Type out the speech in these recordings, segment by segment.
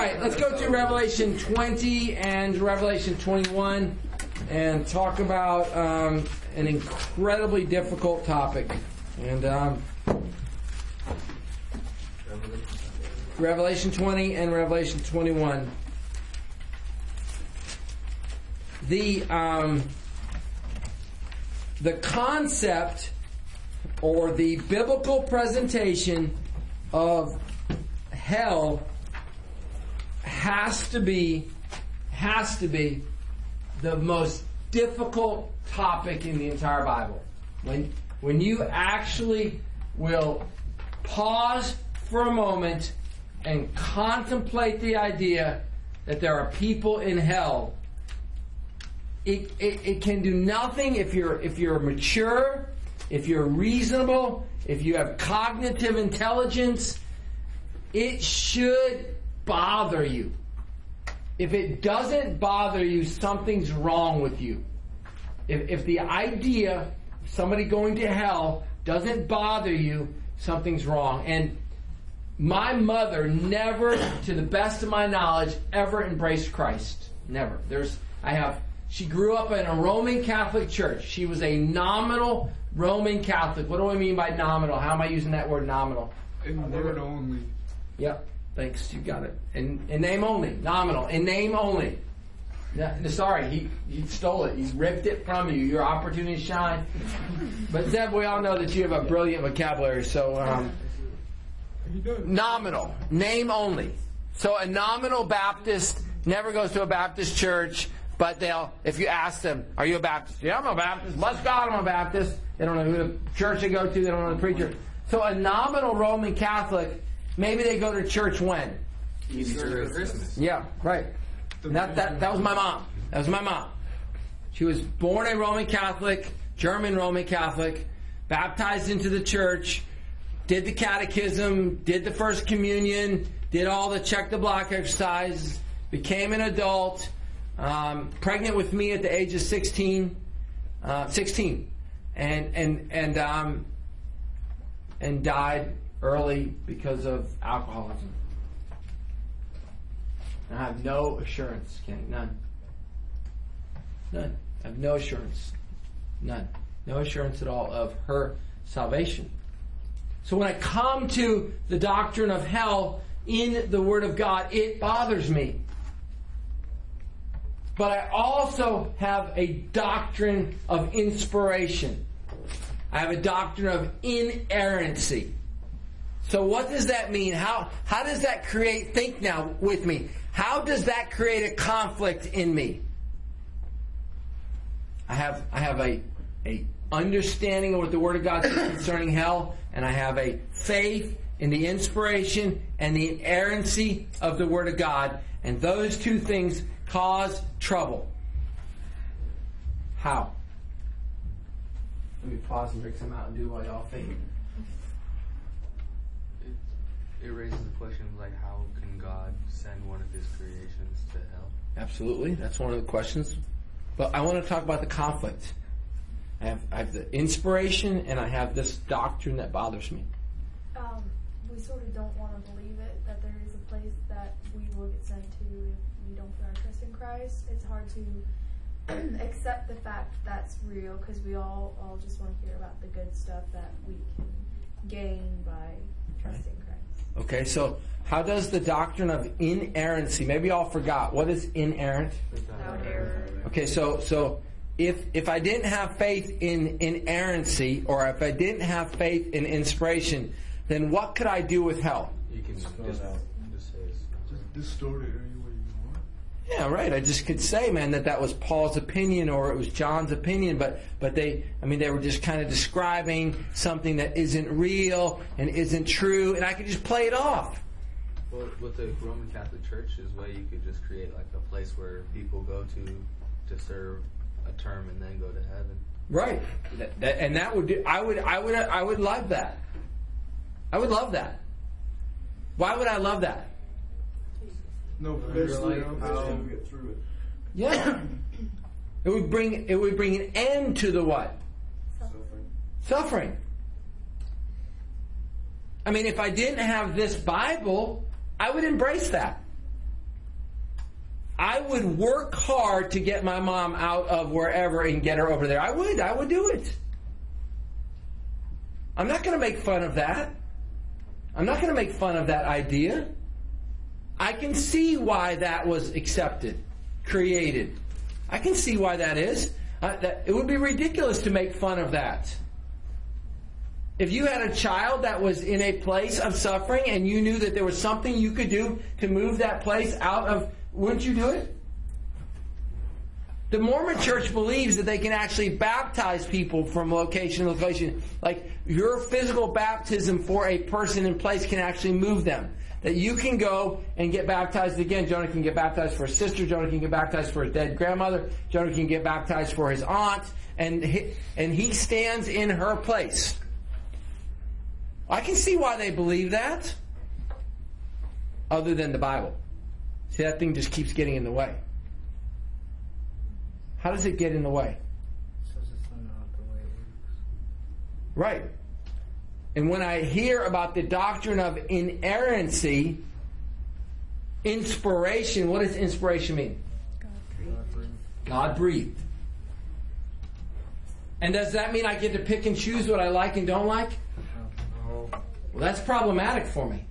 right, let's go to Revelation 20 and Revelation 21 and talk about an incredibly difficult topic. And Revelation 20 and Revelation 21. The concept or the biblical presentation of hell has to be the most difficult topic in the entire Bible. When you actually will pause for a moment and contemplate the idea that there are people in hell, it can do nothing if you're mature, if you're reasonable, if you have cognitive intelligence. It should bother you. If it doesn't bother you, something's wrong with you. If the idea of somebody going to hell doesn't bother you, something's wrong. And my mother never, to the best of my knowledge, ever embraced Christ. Never. She grew up in a Roman Catholic church. She was a nominal Roman Catholic. What do I mean by nominal? How am I using that word nominal? In word only. Yep. Thanks. You got it. In name only. Nominal. In name only. Sorry, he stole it. He ripped it from you. Your opportunity to shine. But Zeb, we all know that you have a brilliant vocabulary. So, nominal. Name only. So a nominal Baptist never goes to a Baptist church, but if you ask them, are you a Baptist? Yeah, I'm a Baptist. Bless God, I'm a Baptist. They don't know who the church they go to. They don't know the preacher. So a nominal Roman Catholic, maybe they go to church when? Easter or Christmas. Yeah, right. That was my mom. That was my mom. She was born a Roman Catholic, German Roman Catholic, baptized into the church, did the catechism, did the first communion, did all the check the block exercises, became an adult, pregnant with me at the age of 16, and died early because of alcoholism. And I have no assurance, Kenny. None. I have no assurance. None. No assurance at all of her salvation. So when I come to the doctrine of hell in the Word of God, it bothers me. But I also have a doctrine of inspiration. I have a doctrine of inerrancy. So what does that mean? How does that create, think now with me, how does that create a conflict in me? I have a understanding of what the Word of God says concerning hell, and I have a faith in the inspiration and the inerrancy of the Word of God, and those two things cause trouble. How? Let me pause and drink some out and do what y'all think. It raises the question of how can God send one of His creations to hell? Absolutely, that's one of the questions. But I want to talk about the conflict. I have the inspiration, and I have this doctrine that bothers me. We sort of don't want to believe it, that there is a place that we will get sent to if we don't put our trust in Christ. It's hard to accept the fact that's real, because we all just want to hear about the good stuff that we can gain by trusting Christ. Okay, so how does the doctrine of inerrancy, maybe y'all forgot, what is inerrant? Without error. Okay, so if I didn't have faith in inerrancy, or if I didn't have faith in inspiration, then what could I do with hell? You can just say Just distort it any way you want. Yeah, right. I just could say, man, that was Paul's opinion or it was John's opinion, but they were just kind of describing something that isn't real and isn't true, and I could just play it off. Well, with the Roman Catholic Church's way, you could just create a place where people go to serve a term and then go to heaven. Right, and that would do. I would love that. I would love that. Why would I love that? No, Eventually, how you get through it. Yeah, it would bring an end to the what? Suffering. I mean, if I didn't have this Bible, I would embrace that. I would work hard to get my mom out of wherever and get her over there. I would do it. I'm not going to make fun of that. I'm not going to make fun of that idea. I can see why that was accepted, created. I can see why that is. It would be ridiculous to make fun of that. If you had a child that was in a place of suffering and you knew that there was something you could do to move that place out of, wouldn't you do it? The Mormon Church believes that they can actually baptize people from location to location. Like your physical baptism for a person in place can actually move them. That you can go and get baptized again. Jonah can get baptized for his sister. Jonah can get baptized for his dead grandmother. Jonah can get baptized for his aunt. And he stands in her place. I can see why they believe that. Other than the Bible. See, that thing just keeps getting in the way. How does it get in the way? Says it's not the way it works. Right. And when I hear about the doctrine of inerrancy, inspiration, what does inspiration mean? God breathed. And does that mean I get to pick and choose what I like and don't like? No. Well, that's problematic for me.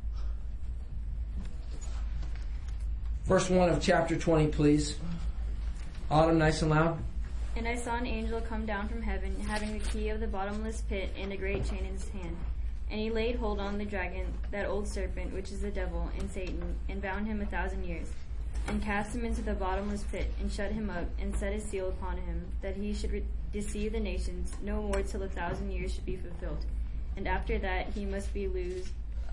Verse 1 of chapter 20, please. Autumn, nice and loud. And I saw an angel come down from heaven, having the key of the bottomless pit and a great chain in his hand. And he laid hold on the dragon, that old serpent, which is the devil and Satan, and bound him 1,000 years, and cast him into the bottomless pit, and shut him up, and set a seal upon him, that he should deceive the nations no more till 1,000 years should be fulfilled. And after that he must be loosed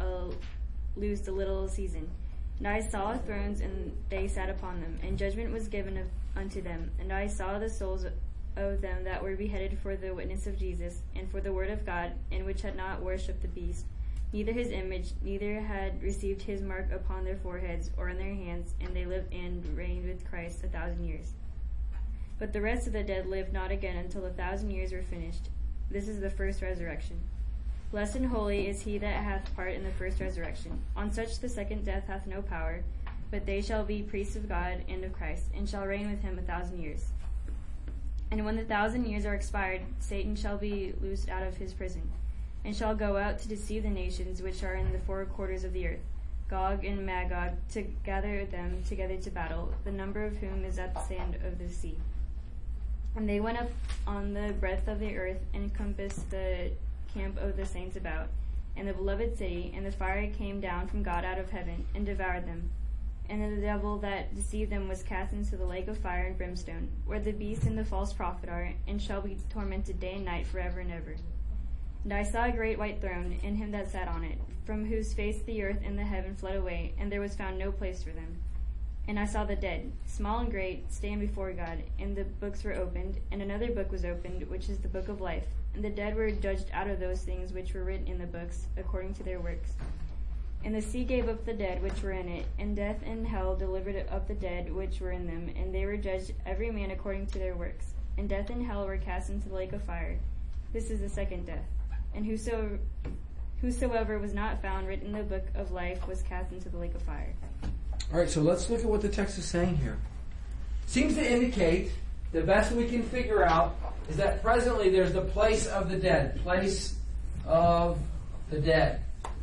a little season. And I saw thrones, and they sat upon them, and judgment was given unto them. And I saw the souls of them that were beheaded for the witness of Jesus, and for the word of God, and which had not worshipped the beast, neither his image, neither had received his mark upon their foreheads or in their hands, and they lived and reigned with Christ 1,000 years. But the rest of the dead lived not again until 1,000 years were finished. This is the first resurrection. Blessed and holy is he that hath part in the first resurrection. On such the second death hath no power, but they shall be priests of God and of Christ, and shall reign with him 1,000 years. And when the 1,000 years are expired, Satan shall be loosed out of his prison, and shall go out to deceive the nations which are in the four quarters of the earth, Gog and Magog, to gather them together to battle, the number of whom is at the sand of the sea. And they went up on the breadth of the earth, and encompassed the camp of the saints about, and the beloved city, and the fire came down from God out of heaven, and devoured them. And the devil that deceived them was cast into the lake of fire and brimstone, where the beast and the false prophet are, and shall be tormented day and night forever and ever. And I saw a great white throne, and him that sat on it, from whose face the earth and the heaven fled away, and there was found no place for them. And I saw the dead, small and great, stand before God, and the books were opened, and another book was opened, which is the book of life. And the dead were judged out of those things which were written in the books, according to their works. And the sea gave up the dead which were in it, and death and hell delivered up the dead which were in them, and they were judged every man according to their works. And death and hell were cast into the lake of fire. This is the second death. And whosoever was not found written in the book of life was cast into the lake of fire. All right, so let's look at what the text is saying here. Seems to indicate, the best we can figure out, is that presently there's the place of the dead. Place of the dead.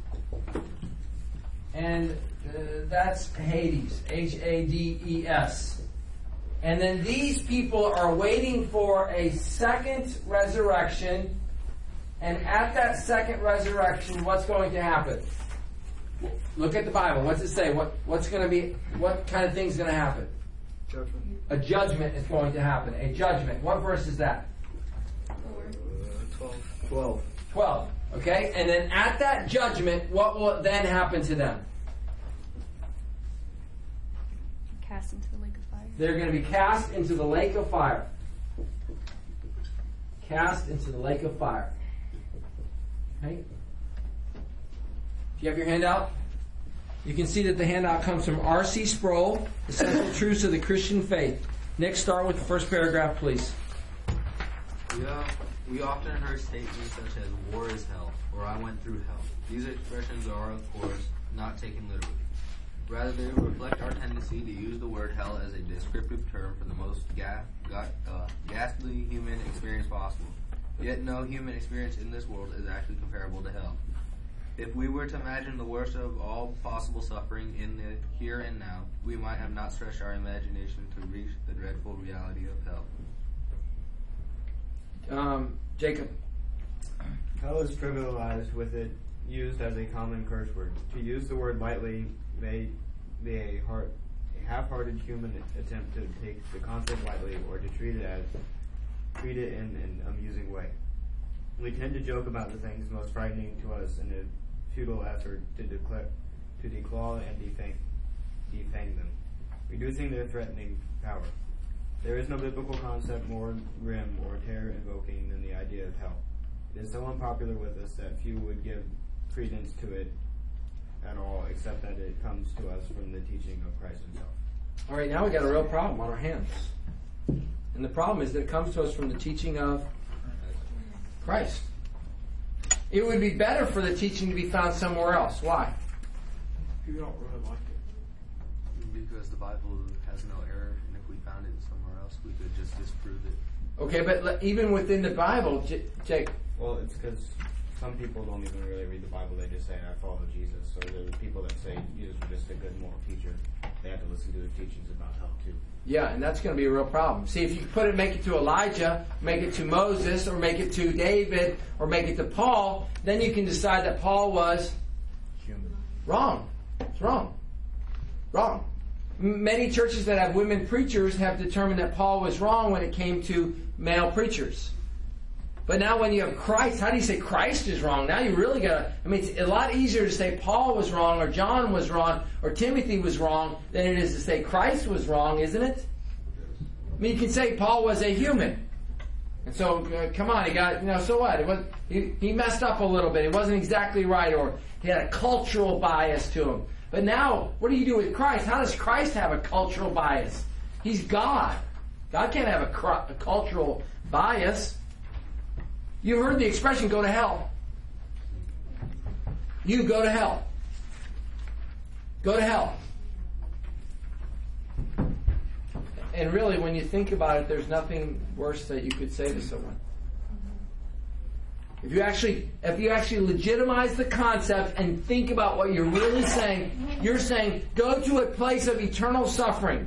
And that's Hades. Hades. And then these people are waiting for a second resurrection. And at that second resurrection, what's going to happen? Look at the Bible. What's it say? What kind of thing's going to happen? Judgment. A judgment is going to happen. A judgment. What verse is that? 12. 12. Okay? And then at that judgment, what will then happen to them? Cast into the lake of fire. They're going to be cast into the lake of fire. Cast into the lake of fire. Okay? If you have your handout, you can see that the handout comes from R.C. Sproul, Essential Truths of the Christian Faith. Nick, start with the first paragraph, please. We often heard statements such as war is hell, or I went through hell. These expressions are, of course, not taken literally. Rather, they reflect our tendency to use the word hell as a descriptive term for the most ghastly human experience possible. Yet no human experience in this world is actually comparable to hell. If we were to imagine the worst of all possible suffering in the here and now, we might have not stretched our imagination to reach the dreadful reality of hell. Jacob. Hell is trivialized with it used as a common curse word. To use the word lightly may be a half-hearted human attempt to take the concept lightly or to treat it in an amusing way. We tend to joke about the things most frightening to us in a futile effort to declaw and defang them, reducing their threatening power. There is no biblical concept more grim or terror-invoking than the idea of hell. It is so unpopular with us that few would give credence to it at all, except that it comes to us from the teaching of Christ himself. All right, now we got a real problem on our hands. And the problem is that it comes to us from the teaching of Christ. It would be better for the teaching to be found somewhere else. Why? You don't really like it. Because the Bible has no error, and if we found it somewhere else, we could just disprove it. Okay, but even within the Bible, Jake. Well, it's because some people don't even really read the Bible. They just say, I follow Jesus. So there are people that say Jesus was just a good moral teacher. They have to listen to the teachings about hell, too. Yeah, and that's going to be a real problem. See, if you make it to Elijah, make it to Moses, or make it to David, or make it to Paul, then you can decide that Paul was Human. wrong. It's wrong. Wrong. Many churches that have women preachers have determined that Paul was wrong when it came to male preachers. But now when you have Christ, how do you say Christ is wrong? Now you really it's a lot easier to say Paul was wrong, or John was wrong, or Timothy was wrong, than it is to say Christ was wrong, isn't it? I mean, you can say Paul was a human. And so, come on, he got, so what? He messed up a little bit. It wasn't exactly right, or he had a cultural bias to him. But now, what do you do with Christ? How does Christ have a cultural bias? He's God. God can't have a cultural bias. You heard the expression, go to hell. You go to hell. Go to hell. And really, when you think about it, there's nothing worse that you could say to someone. If you actually legitimize the concept and think about what you're really saying, you're saying, go to a place of eternal suffering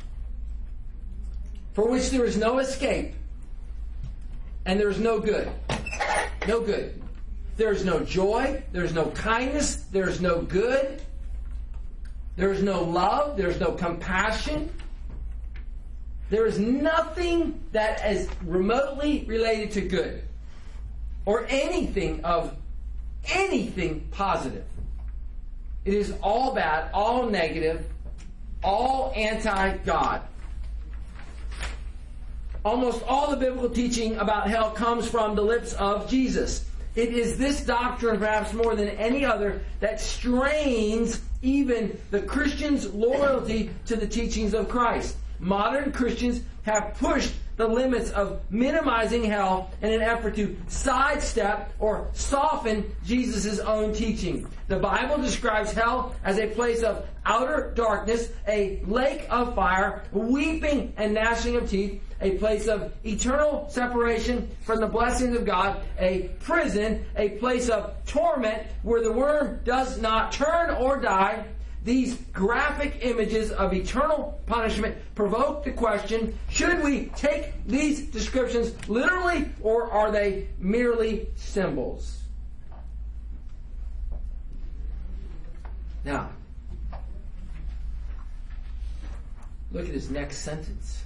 for which there is no escape and there is no good. No good. There is no joy. There is no kindness. There is no good. There is no love. There is no compassion. There is nothing that is remotely related to good or anything positive. It is all bad, all negative, all anti-God. Almost all the biblical teaching about hell comes from the lips of Jesus. It is this doctrine, perhaps more than any other, that strains even the Christian's loyalty to the teachings of Christ. Modern Christians have pushed the limits of minimizing hell in an effort to sidestep or soften Jesus' own teaching. The Bible describes hell as a place of outer darkness, a lake of fire, weeping and gnashing of teeth, a place of eternal separation from the blessings of God, a prison, a place of torment where the worm does not turn or die. These graphic images of eternal punishment provoke the question, should we take these descriptions literally, or are they merely symbols? Now, look at his next sentence.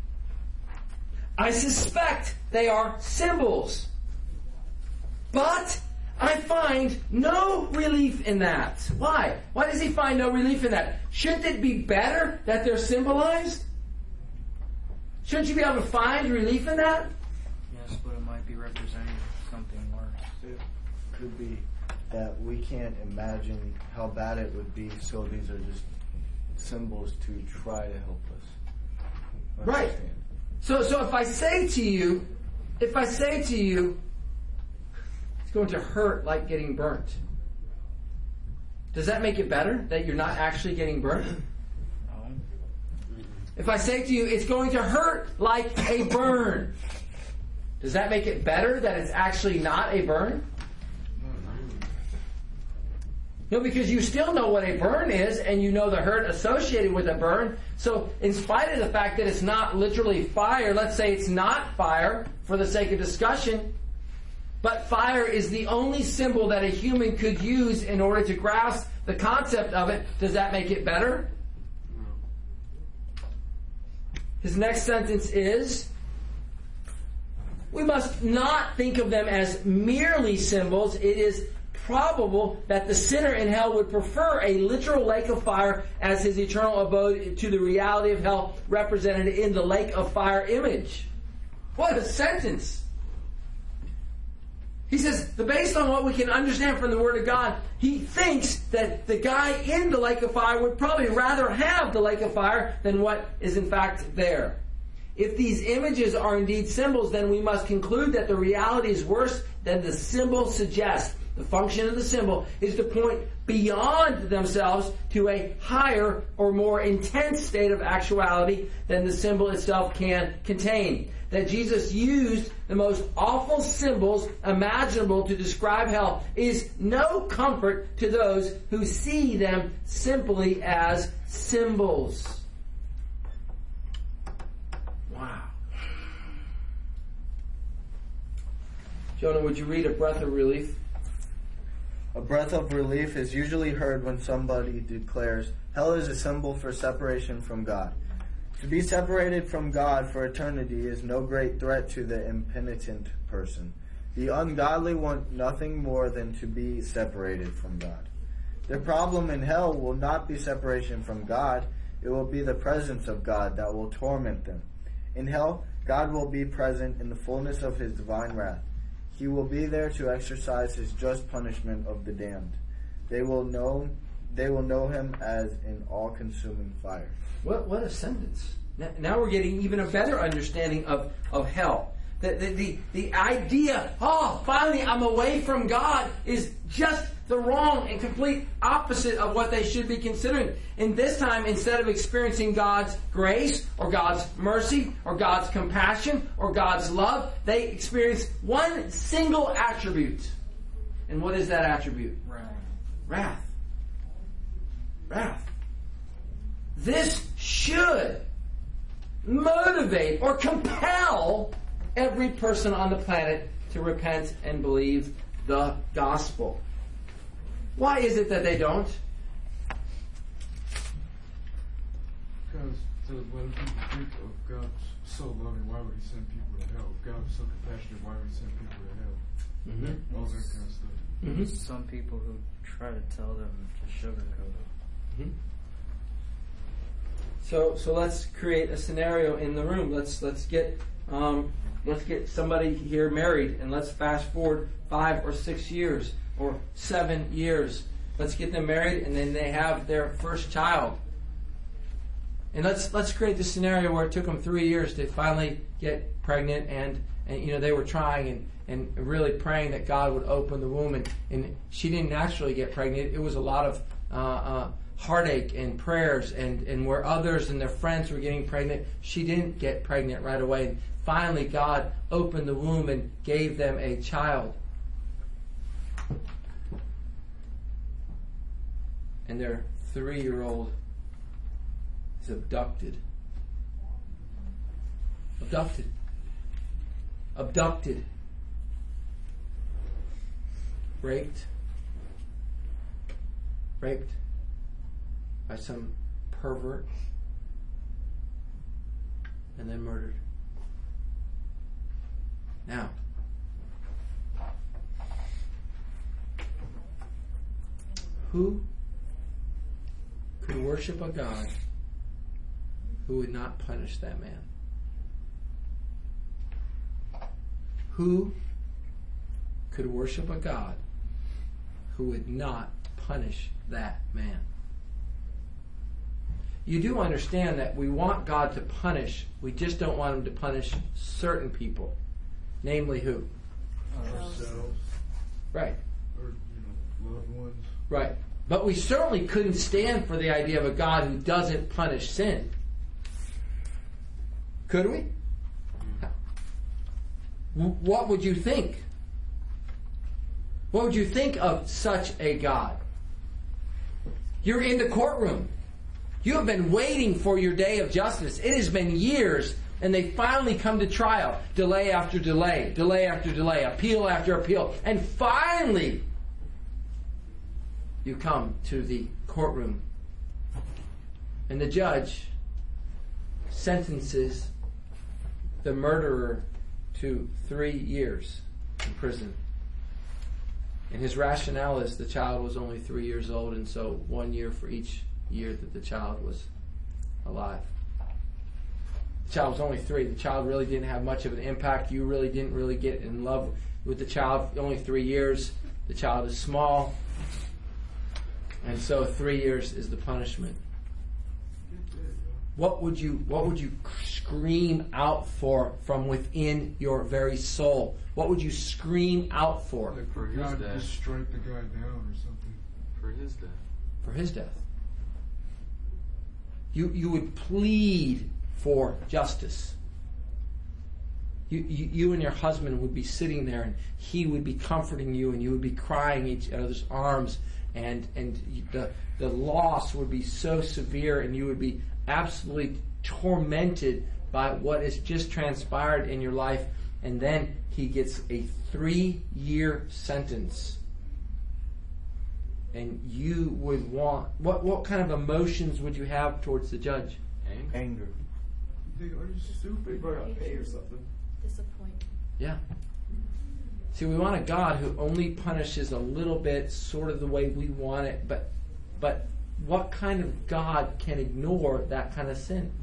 I suspect they are symbols, but I find no relief in that. Why? Why does he find no relief in that? Shouldn't it be better that they're symbolized? Shouldn't you be able to find relief in that? Yes, but it might be representing something worse. It could be that we can't imagine how bad it would be, so these are just symbols to try to help us Right. understand. So if I say to you, it's going to hurt like getting burnt. Does that make it better that you're not actually getting burned? If I say to you, it's going to hurt like a burn, does that make it better that it's actually not a burn? No, because you still know what a burn is, and you know the hurt associated with a burn. So in spite of the fact that it's not literally fire, let's say it's not fire for the sake of discussion, but fire is the only symbol that a human could use in order to grasp the concept of it. Does that make it better? His next sentence is, we must not think of them as merely symbols. It is probable that the sinner in hell would prefer a literal lake of fire as his eternal abode to the reality of hell represented in the lake of fire image. What a sentence! He says, based on what we can understand from the Word of God, he thinks that the guy in the lake of fire would probably rather have the lake of fire than what is in fact there. If these images are indeed symbols, then we must conclude that the reality is worse than the symbol suggests. The function of the symbol is to point beyond themselves to a higher or more intense state of actuality than the symbol itself can contain. That Jesus used the most awful symbols imaginable to describe hell is no comfort to those who see them simply as symbols. Wow. Jonah, would you read a breath of relief? A breath of relief is usually heard when somebody declares, hell is a symbol for separation from God. To be separated from God for eternity is no great threat to the impenitent person. The ungodly want nothing more than to be separated from God. Their problem in hell will not be separation from God. It will be the presence of God that will torment them. In hell, God will be present in the fullness of his divine wrath. He will be there to exercise his just punishment of the damned. They will know him as an all-consuming fire. What a sentence. Now we're getting even a better understanding of hell. The idea, finally I'm away from God, is just the wrong and complete opposite of what they should be considering. And this time, instead of experiencing God's grace or God's mercy or God's compassion or God's love, they experience one single attribute. And what is that attribute? Wrath. This should motivate or compel every person on the planet to repent and believe the gospel. Why is it that they don't? Because when people think of God so loving, why would he send people to hell? If God was so compassionate, why would he send people to hell? Mm-hmm. All that kind of stuff. Mm-hmm. Some people who try to tell them to sugarcoat it. Mm-hmm. So let's create a scenario in the room. Let's get somebody here married, and let's fast forward 5 or 6 years or 7 years. Let's get them married, and then they have their first child. And let's create the scenario where it took them 3 years to finally get pregnant, and they were trying and really praying that God would open the womb, and she didn't naturally get pregnant. It was a lot of heartache and prayers, and where others and their friends were getting pregnant, she didn't get pregnant right away. And finally, God opened the womb and gave them a child. And their 3-year-old is abducted. Raped by some pervert, and then murdered. Now, who could worship a God who would not punish that man? Who could worship a God who would not punish that man? You do understand that we want God to punish, we just don't want him to punish certain people. Namely who? Ourselves. Right. Or, loved ones. Right. But we certainly couldn't stand for the idea of a God who doesn't punish sin. Could we? What would you think? What would you think of such a God? You're in the courtroom. You have been waiting for your day of justice. It has been years, and they finally come to trial. Delay after delay, delay after delay, appeal after appeal. And finally, you come to the courtroom. And the judge sentences the murderer to 3 years in prison. And his rationale is the child was only 3 years old, and so 1 year for each year that the child was alive. The child was only 3. The child really didn't have much of an impact. You really didn't really get in love with the child. Only 3 years. The child is small. And so 3 years is the punishment. What would you scream out for from within your very soul? What would you scream out for? Like for God to just strike the guy down or something. For his death. For his death. You would plead for justice. You and your husband would be sitting there, and he would be comforting you, and you would be crying in each other's arms, and the loss would be so severe, and you would be absolutely tormented by what has just transpired in your life, and then he gets a 3-year sentence. And you would want, what kind of emotions would you have towards the judge? Anger. Are you stupid? Bro, I'll pay or something. Disappointment. Yeah. See, we want a God who only punishes a little bit, sort of the way we want it, but what kind of God can ignore that kind of sin?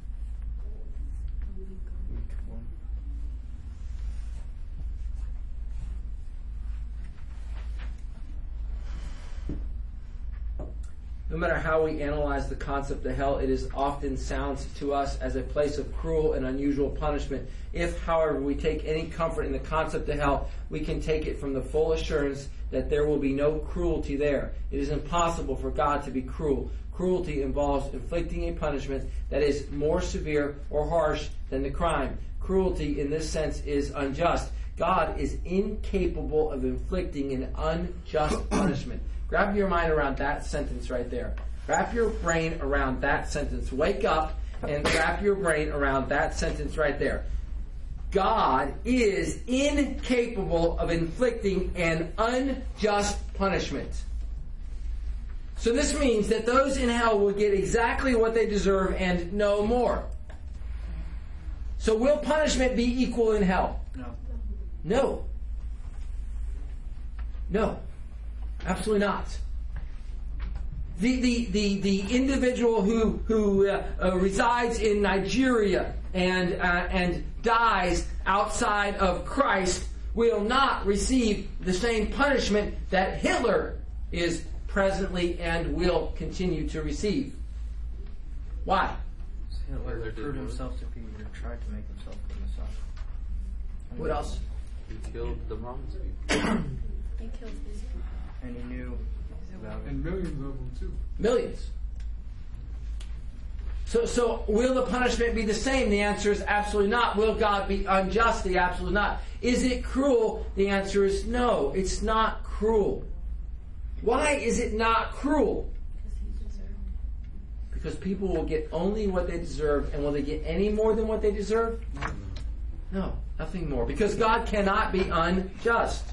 No matter how we analyze the concept of hell, it is often sounds to us as a place of cruel and unusual punishment. If, however, we take any comfort in the concept of hell, we can take it from the full assurance that there will be no cruelty there. It is impossible for God to be cruel. Cruelty involves inflicting a punishment that is more severe or harsh than the crime. Cruelty, in this sense, is unjust. God is incapable of inflicting an unjust punishment. Wrap your mind around that sentence right there. Wrap your brain around that sentence. Wake up and wrap your brain around that sentence right there. God is incapable of inflicting an unjust punishment. So this means that those in hell will get exactly what they deserve and no more. So will punishment be equal in hell? No. No. Absolutely not. The individual who resides in Nigeria and dies outside of Christ will not receive the same punishment that Hitler is presently and will continue to receive. Why? Hitler proved himself to be or tried to make himself the Messiah. What else? He killed the Romans people. He killed his people. And he knew about it. And millions of them too. Millions. So will the punishment be the same? The answer is absolutely not. Will God be unjust? The absolutely not. Is it cruel? The answer is no. It's not cruel. Why is it not cruel? Because people will get only what they deserve, and will they get any more than what they deserve? No, nothing more. Because God cannot be unjust.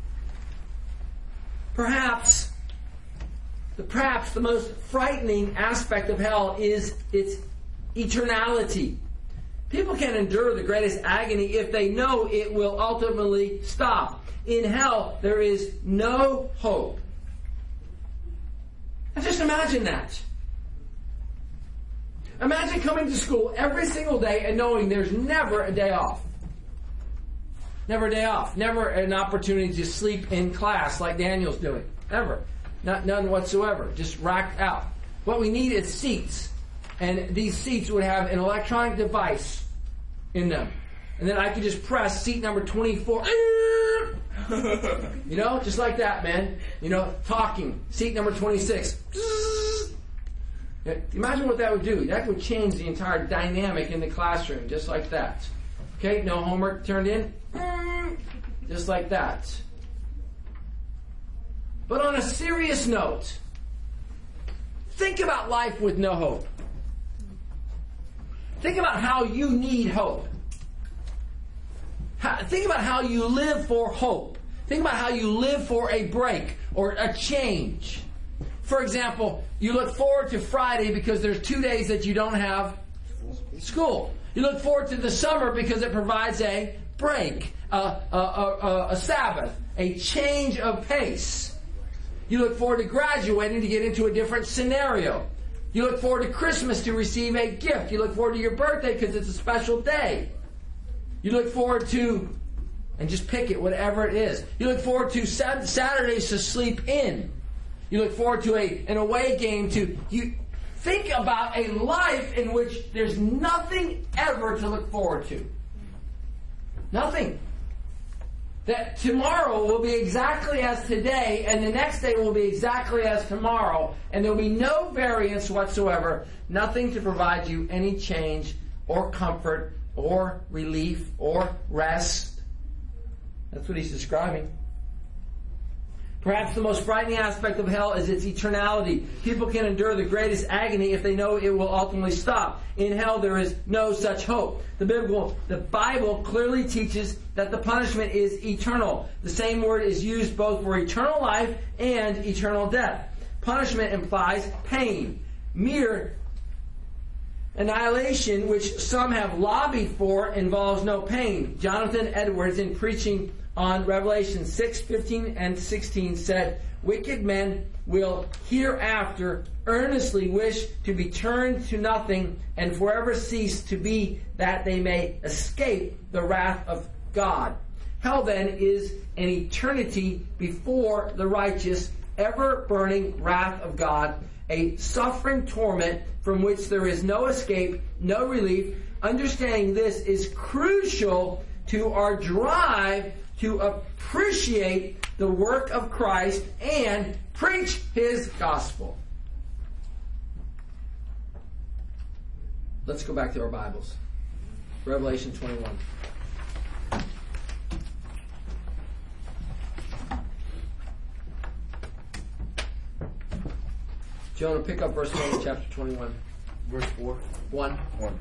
Perhaps the most frightening aspect of hell is its eternality. People can endure the greatest agony if they know it will ultimately stop. In hell, there is no hope. Now just imagine that. Imagine coming to school every single day and knowing there's never a day off. Never a day off. Never an opportunity to sleep in class like Daniel's doing. Ever. None whatsoever. Just racked out. What we need is seats. And these seats would have an electronic device in them. And then I could just press seat number 24. You know, just like that, man. You know, talking. Seat number 26. Imagine what that would do. That would change the entire dynamic in the classroom, just like that. Okay, no homework turned in. Just like that. But on a serious note, think about life with no hope. Think about how you need hope. Think about how you live for hope. Think about how you live for a break or a change. For example, you look forward to Friday because there's 2 days that you don't have school. You look forward to the summer because it provides a break, a Sabbath, a change of pace. You look forward to graduating to get into a different scenario. You look forward to Christmas to receive a gift. You look forward to your birthday because it's a special day. You look forward to, and just pick it, whatever it is. You look forward to Saturdays to sleep in. You look forward to an away game to, you think about a life in which there's nothing ever to look forward to. Nothing. That tomorrow will be exactly as today, and the next day will be exactly as tomorrow, and there will be no variance whatsoever, nothing to provide you any change or comfort or relief or rest. That's what he's describing. Perhaps the most frightening aspect of hell is its eternality. People can endure the greatest agony if they know it will ultimately stop. In hell there is no such hope. The Bible clearly teaches that the punishment is eternal. The same word is used both for eternal life and eternal death. Punishment implies pain. Mere annihilation, which some have lobbied for, involves no pain. Jonathan Edwards, in preaching on Revelation 6:15 and 16, said, "Wicked men will hereafter earnestly wish to be turned to nothing and forever cease to be, that they may escape the wrath of God." Hell, then, is an eternity before the righteous, ever-burning wrath of God, a suffering torment from which there is no escape, no relief. Understanding this is crucial to our drive to appreciate the work of Christ and preach His gospel. Let's go back to our Bibles. Revelation 21. Jonah, pick up verse 1 of chapter 21. Verse 4. 1.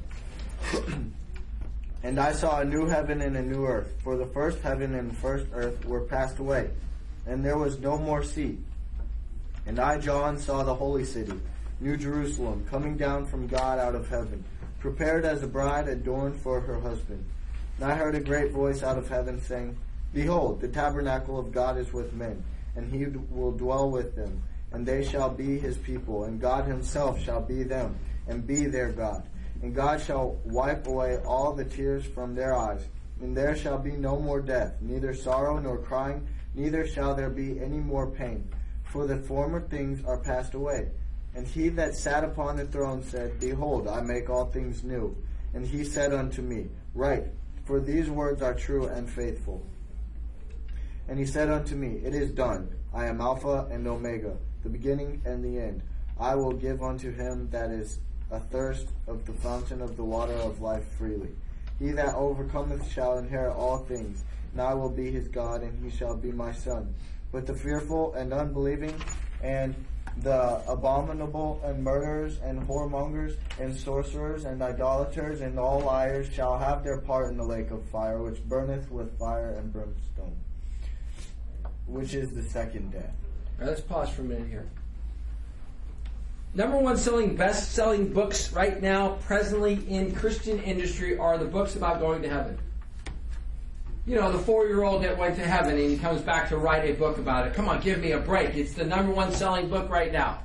And I saw a new heaven and a new earth, for the first heaven and the first earth were passed away, and there was no more sea. And I, John, saw the holy city, New Jerusalem, coming down from God out of heaven, prepared as a bride adorned for her husband. And I heard a great voice out of heaven saying, "Behold, the tabernacle of God is with men, and He will dwell with them, and they shall be His people, and God Himself shall be them, and be their God. And God shall wipe away all the tears from their eyes, and there shall be no more death, neither sorrow nor crying, neither shall there be any more pain, for the former things are passed away." And he that sat upon the throne said, "Behold, I make all things new." And He said unto me, "Write, for these words are true and faithful." And He said unto me, "It is done. I am Alpha and Omega, the beginning and the end. I will give unto him that is athirst of the fountain of the water of life freely. He that overcometh shall inherit all things, and I will be his God, and he shall be my son. But the fearful and unbelieving, and the abominable, and murderers, and whoremongers, and sorcerers, and idolaters, and all liars shall have their part in the lake of fire, which burneth with fire and brimstone, which is the second death. All right, let's pause for a minute here. Number one best-selling books right now, presently in Christian industry, are the books about going to heaven. You know, the 4-year-old that went to heaven and he comes back to write a book about it. Come on, give me a break. It's the number one selling book right now.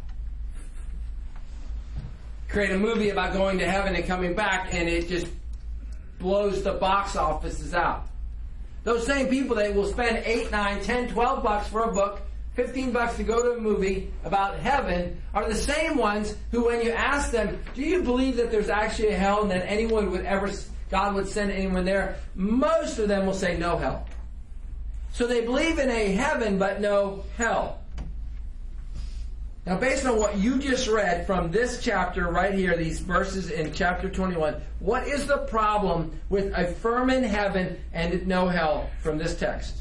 Create a movie about going to heaven and coming back, and it just blows the box offices out. Those same people that will spend $8, $9, $10, $12 for a book, $15 to go to a movie about heaven, are the same ones who, when you ask them, do you believe that there's actually a hell and that God would send anyone there? Most of them will say no hell. So they believe in a heaven but no hell. Now, based on what you just read from this chapter right here, these verses in chapter 21, what is the problem with affirming heaven and no hell from this text?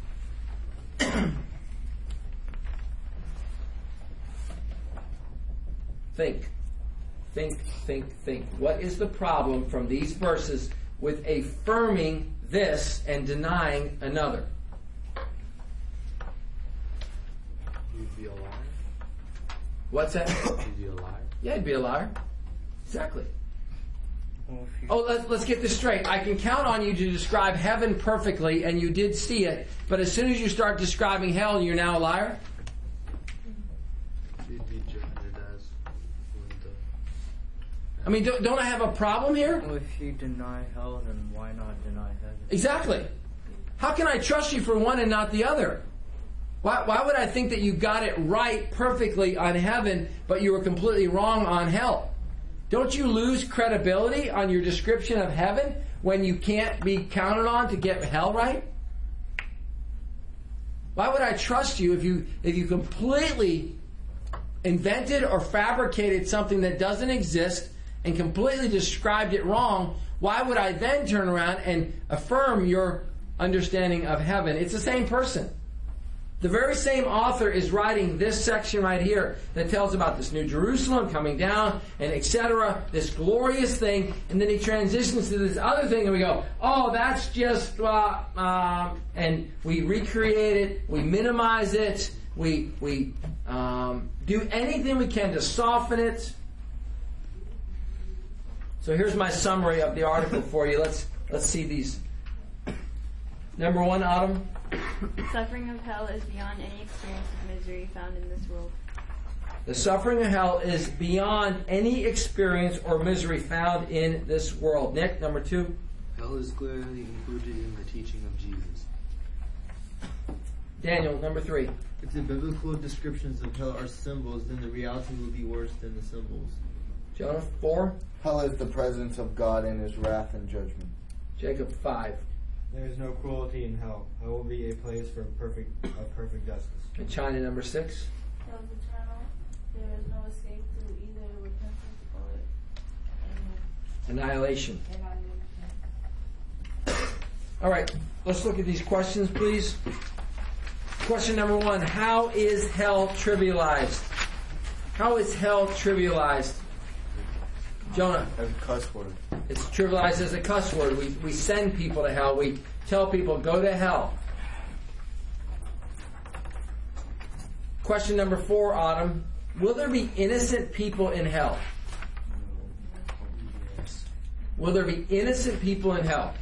Think. What is the problem from these verses with affirming this and denying another? You'd be a liar. What's that? You'd be a liar. Yeah, I'd be a liar. Exactly. Well, if you- Oh, let's get this straight. I can count on you to describe heaven perfectly, and you did see it, but as soon as you start describing hell, you're now a liar? You'd be judged as I mean, don't I have a problem here? Well, if you deny hell, then why not deny heaven? Exactly. How can I trust you for one and not the other? Why would I think that you got it right perfectly on heaven, but you were completely wrong on hell? Don't you lose credibility on your description of heaven when you can't be counted on to get hell right? Why would I trust you if you completely invented or fabricated something that doesn't exist and completely described it wrong? Why would I then turn around and affirm your understanding of heaven? It's the same person. The very same author is writing this section right here that tells about this New Jerusalem coming down and etc., this glorious thing, and then he transitions to this other thing and we go, oh, that's just, and we recreate it, we minimize it, we do anything we can to soften it. So here's my summary of the article for you. Let's see these. Number 1, Autumn. Suffering of hell is beyond any experience of misery found in this world. The suffering of hell is beyond any experience or misery found in this world. Nick, number 2. Hell is clearly included in the teaching of Jesus. Daniel, number 3. If the biblical descriptions of hell are symbols, then the reality will be worse than the symbols. Jonah, 4. Hell is the presence of God in his wrath and judgment. Jacob, 5. There is no cruelty in hell. Hell will be a place for perfect justice. And China, number 6. Hell is eternal. There is no escape through either repentance or Annihilation. annihilation. All right, let's look at these questions, please. Question number 1. How is hell trivialized? How is hell trivialized? Jonah. As a cuss word. It's trivialized as a cuss word. We send people to hell. We tell people, go to hell. Question number 4, Autumn. Will there be innocent people in hell? Will there be innocent people in hell?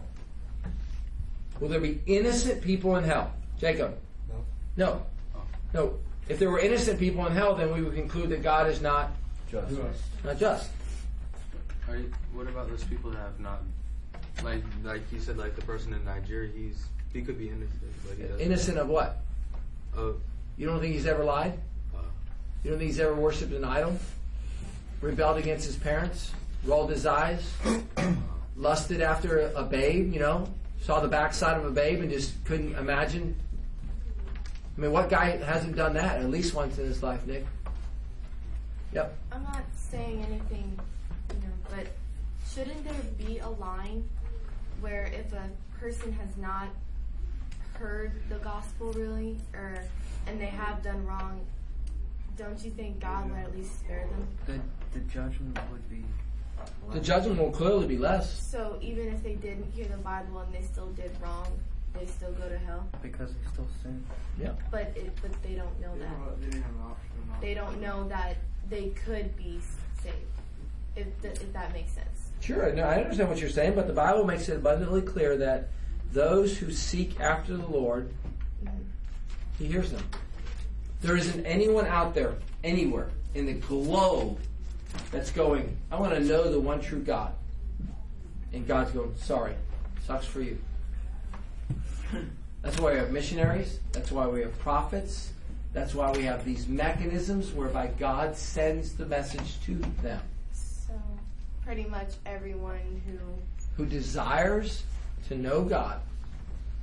Will there be innocent people in hell? Jacob? No. No. If there were innocent people in hell, then we would conclude that God is not just. What about those people that have not, like you said, like the person in Nigeria? He could be innocent, but he doesn't. Innocent of what? You don't think he's ever lied? You don't think he's ever worshipped an idol? Rebelled against his parents? Rolled his eyes? Lusted after a babe, Saw the backside of a babe and just couldn't imagine? I mean, what guy hasn't done that at least once in his life, Nick? Yep. I'm not saying anything, but shouldn't there be a line where if a person has not heard the gospel really, and they have done wrong, don't you think God would at least spare them? The judgment would be less. The judgment will clearly be less. So even if they didn't hear the Bible and they still did wrong, they still go to hell? Because they still sin. Yeah. But they don't know that. They didn't have an option. They don't know that they could be saved, if that makes sense. Sure, no, I understand what you're saying, but the Bible makes it abundantly clear that those who seek after the Lord, He hears them. There isn't anyone out there, anywhere, in the globe that's going, I want to know the one true God. And God's going, sorry, sucks for you. That's why we have missionaries. That's why we have prophets. That's why we have these mechanisms whereby God sends the message to them. So pretty much everyone who desires to know God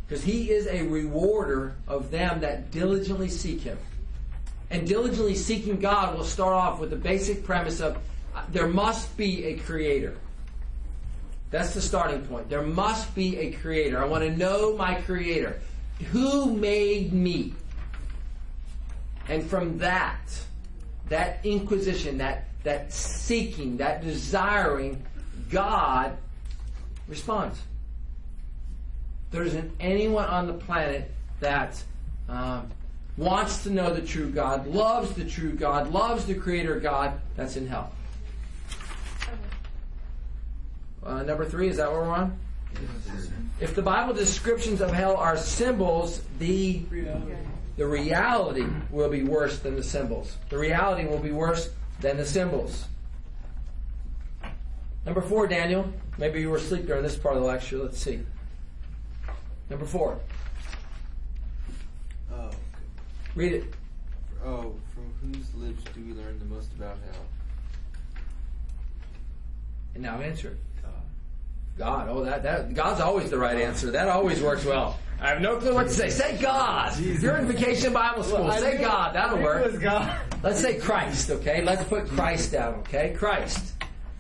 Because He is a rewarder of them that diligently seek Him. And diligently seeking God will start off with the basic premise of there must be a Creator. That's the starting point. There must be a Creator. I want to know my Creator. Who made me? And from that inquisition, that seeking, that desiring, God responds. There isn't anyone on the planet that wants to know the true God, loves the true God, loves the Creator God, that's in hell. Number 3, is that where we're on? If the Bible descriptions of hell are symbols, the reality will be worse than the symbols. The reality will be worse than the symbols. Number 4, Daniel. Maybe you were asleep during this part of the lecture. Let's see. Number 4. Oh, okay. Read it. Oh, from whose lips do we learn the most about hell? And now answer it. God. Oh, that God's always the right answer. That always works well. I have no clue what to say. Say God. You're in Vacation Bible School. Say God. That'll work. It was God. Let's say Christ, okay? Let's put Christ down, okay? Christ.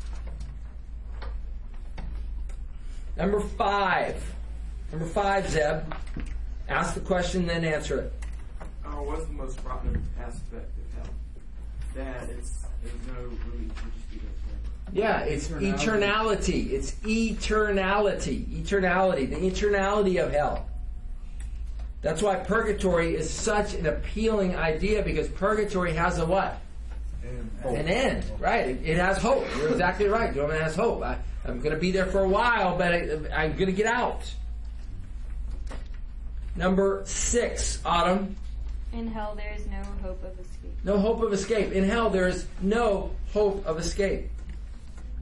Number 5. Number 5, Zeb. Ask the question, then answer it. What's the most prominent aspect of hell? That there's no really just be there forever. Yeah, it's eternality. It's eternality. Eternality. The eternality of hell. That's why purgatory is such an appealing idea, because purgatory has a what? An end, right? It has hope. You're exactly right. It has hope. I'm going to be there for a while, but I'm going to get out. Number 6, Autumn. In hell there is no hope of escape. No hope of escape. In hell there is no hope of escape.